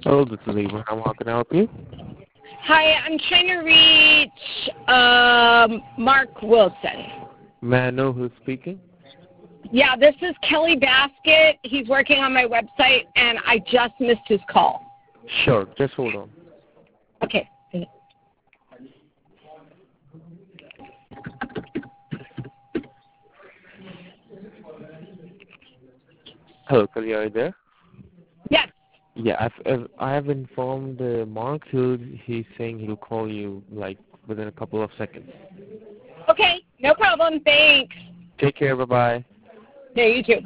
Hello, this is Abraham. How can I help you? Hi, I'm trying to reach Mark Wilson. May I know who's speaking? Yeah, this is Kelly Basket. He's working on my website, and I just missed his call. Sure, just hold on. Okay. Hello, Kelly, are you there? Yes. Yeah, I have informed Mark. He's saying he'll call you like within a couple of seconds. Okay, no problem. Thanks. Take care. Bye bye. Yeah, you too.